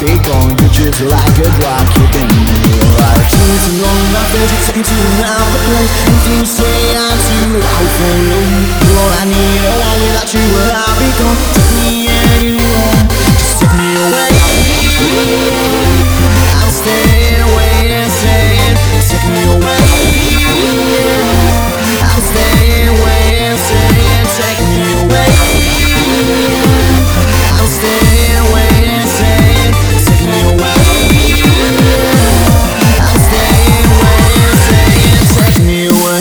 be gone. You're just like a drop, keeping me alive. Too long, I feel you taking to another place. If you say I'm too, I'll follow you. You're all I need, I want without you, well, I'll be gone. Take me anywhere, just take me away. I'm staying away and saying, take me away. I'm staying away and saying, take me away. I'm staying away and saying, take me away. I'm staying away and saying, take me away.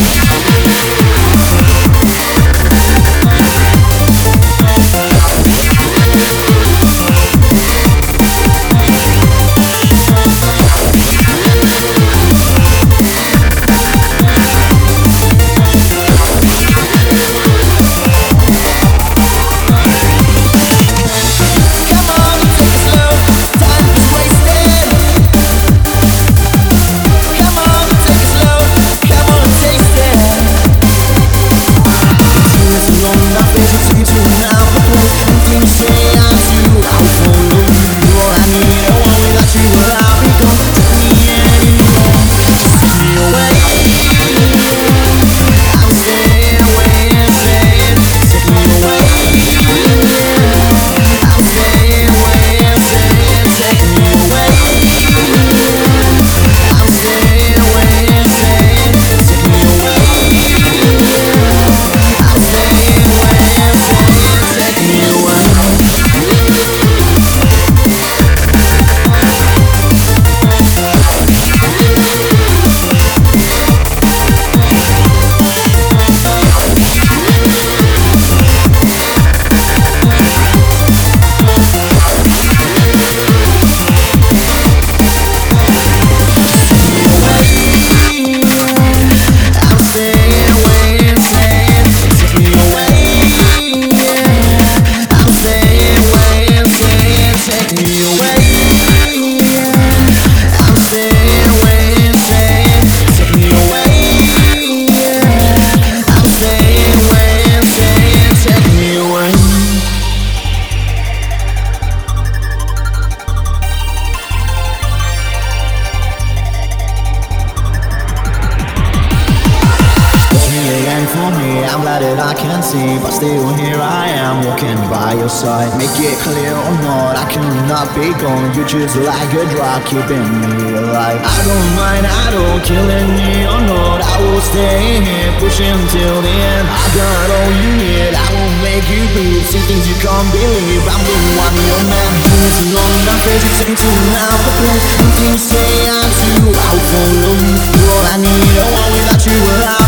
I'm glad that I can see, but still here I am walking by your side. Make it clear or not, I cannot be gone. You're just like a drug, keeping me alive. I don't mind at all, killing me or not. I will stay here, pushing till the end. I got all you need, I will make you believe. See things you can't believe, I'm the one your man. Too long, I'm crazy, taking to another place. If you say I'm too, I'll follow you. You're all I need, I want without you, but